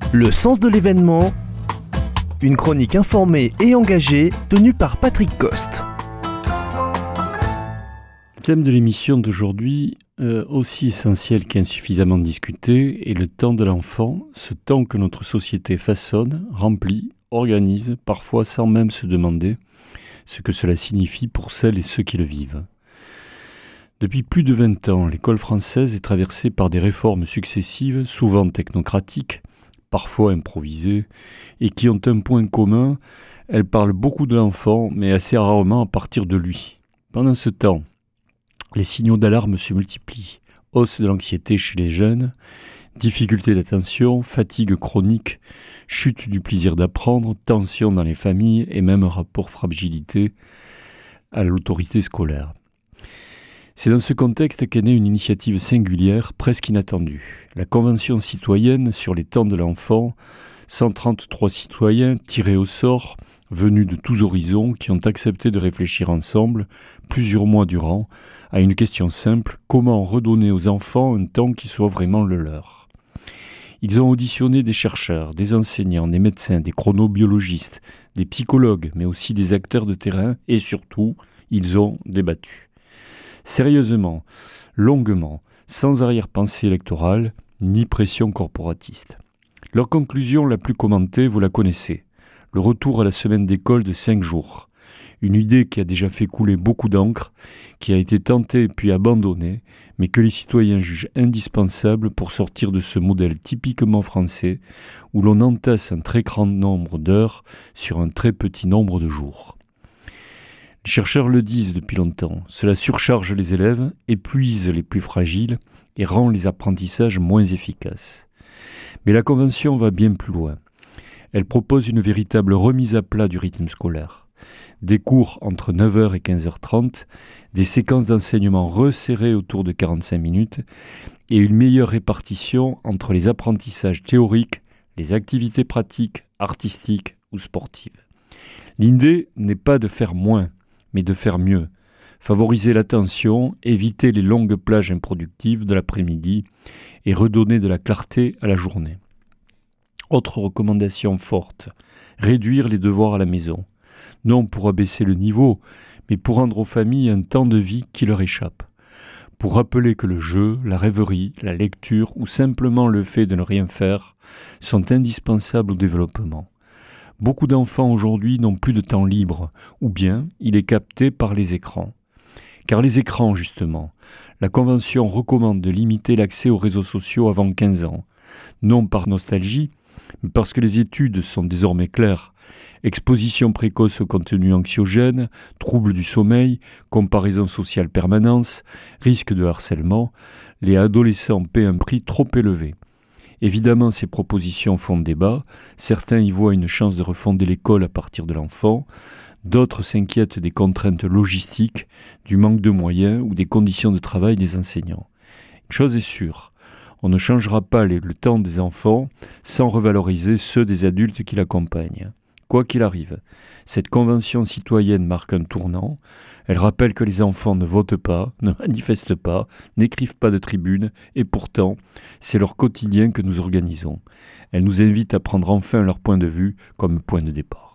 Le sens de l'événement, une chronique informée et engagée tenue par Patrick Coste. Le thème de l'émission d'aujourd'hui, aussi essentiel qu'insuffisamment discuté, est le temps de l'enfant, ce temps que notre société façonne, remplit, organise, parfois sans même se demander ce que cela signifie pour celles et ceux qui le vivent. Depuis plus de 20 ans, l'école française est traversée par des réformes successives, souvent technocratiques, parfois improvisées, et qui ont un point commun, elles parlent beaucoup de l'enfant, mais assez rarement à partir de lui. Pendant ce temps, les signaux d'alarme se multiplient. Hausse de l'anxiété chez les jeunes, difficultés d'attention, fatigue chronique, chute du plaisir d'apprendre, tension dans les familles et même rapport fragilité à l'autorité scolaire. C'est dans ce contexte qu'est née une initiative singulière, presque inattendue. La Convention citoyenne sur les temps de l'enfant, 133 citoyens tirés au sort, venus de tous horizons, qui ont accepté de réfléchir ensemble, plusieurs mois durant, à une question simple: comment redonner aux enfants un temps qui soit vraiment le leur ? Ils ont auditionné des chercheurs, des enseignants, des médecins, des chronobiologistes, des psychologues, mais aussi des acteurs de terrain, et surtout, ils ont débattu. Sérieusement, longuement, sans arrière-pensée électorale, ni pression corporatiste. Leur conclusion la plus commentée, vous la connaissez. Le retour à la semaine d'école de 5 jours. Une idée qui a déjà fait couler beaucoup d'encre, qui a été tentée puis abandonnée, mais que les citoyens jugent indispensable pour sortir de ce modèle typiquement français, où l'on entasse un très grand nombre d'heures sur un très petit nombre de jours. Les chercheurs le disent depuis longtemps, cela surcharge les élèves, épuise les plus fragiles et rend les apprentissages moins efficaces. Mais la Convention va bien plus loin. Elle propose une véritable remise à plat du rythme scolaire. Des cours entre 9h et 15h30, des séquences d'enseignement resserrées autour de 45 minutes et une meilleure répartition entre les apprentissages théoriques, les activités pratiques, artistiques ou sportives. L'idée n'est pas de faire moins, mais de faire mieux. Favoriser l'attention, éviter les longues plages improductives de l'après-midi et redonner de la clarté à la journée. Autre recommandation forte, réduire les devoirs à la maison. Non pour abaisser le niveau, mais pour rendre aux familles un temps de vie qui leur échappe. Pour rappeler que le jeu, la rêverie, la lecture ou simplement le fait de ne rien faire sont indispensables au développement. Beaucoup d'enfants aujourd'hui n'ont plus de temps libre, ou bien il est capté par les écrans. Car les écrans, justement, la Convention recommande de limiter l'accès aux réseaux sociaux avant 15 ans, non par nostalgie, mais parce que les études sont désormais claires. Exposition précoce au contenu anxiogène, troubles du sommeil, comparaison sociale permanente, risque de harcèlement, les adolescents paient un prix trop élevé. Évidemment, ces propositions font débat. Certains y voient une chance de refonder l'école à partir de l'enfant. D'autres s'inquiètent des contraintes logistiques, du manque de moyens ou des conditions de travail des enseignants. Une chose est sûre, on ne changera pas le temps des enfants sans revaloriser ceux des adultes qui l'accompagnent. Quoi qu'il arrive, cette convention citoyenne marque un tournant. Elle rappelle que les enfants ne votent pas, ne manifestent pas, n'écrivent pas de tribunes, et pourtant, c'est leur quotidien que nous organisons. Elle nous invite à prendre enfin leur point de vue comme point de départ.